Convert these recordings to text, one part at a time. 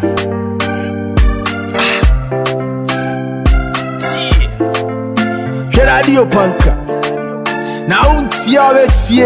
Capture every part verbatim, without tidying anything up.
Radio Panka. Now unti awetie.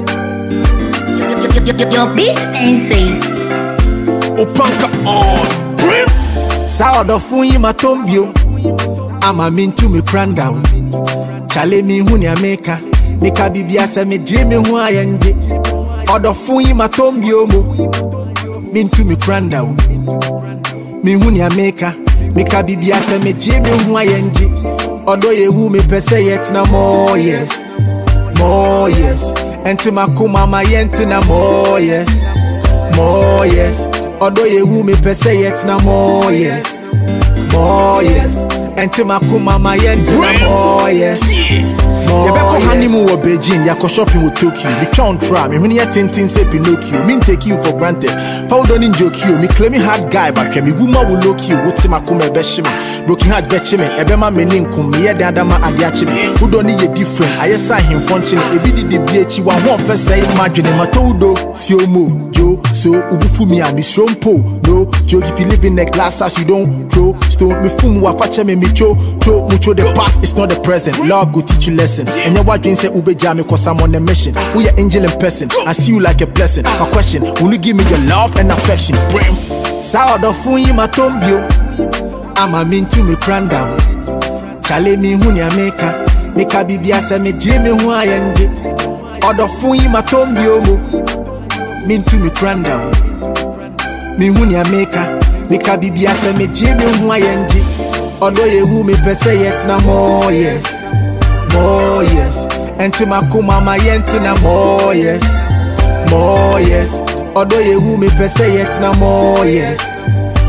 Your beat ain't say. Opanka on. Brim. Sound of funyi matombio. Ama mintu me cran down. Chale mi huni ameka. Meka bibia se me dream hu ayanje. Odo funyi matombio mo. Mintu me cran down. Mi huni ameka. Meka bibia se me dream hu ayanje. Odo ye hu me pese yet na more yes. More yes. Enti makuma ma yenti na more yes. More yes. Odo ye hu me pese yet na more yes. More yes. Enti makuma ma yenti na more yes. You better honeymoon or Beijing, ya go shopping with Tokyo. Me count try, me when you tintin say Pinocchio. Me take you for granted. Powder in joke you, me claim me hard guy, but me woman will look you. What's my come beshime? Broken heart betchime. Ebema meaning kum me the adama adiachime. Who don't need a different? I saw him function. E be the B H one one first say imagine him a todo. Siomo, Joe, so ubufu me a miss rompo. No, Joe if you live in the glass house you don't throw stone. Me fumu wa fache me me cho cho mucho the past it's not the present. Love go teach you lesson. And your wife say ube jam cause I'm on a mission. We are angel in person. I see you like a blessing. My question, will you give me your love and affection? Brim. Sound of funyi matombio. Ama mintu me cran down. Chale mi huni ameka. Meka bibia se me dream hu ayanje. Odo funyi matombio mo. Mintu me cran down. Mi huni ameka. Meka bibia se me dream hu ayanje. Odo ye hu me pese yet na more yes. More yes. Enti makuma ma yenti na more yes. More yes. Odo ye hu me pese yet na more yes.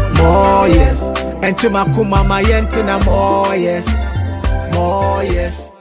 More yes. Enti makuma ma yenti na more yes. More yes.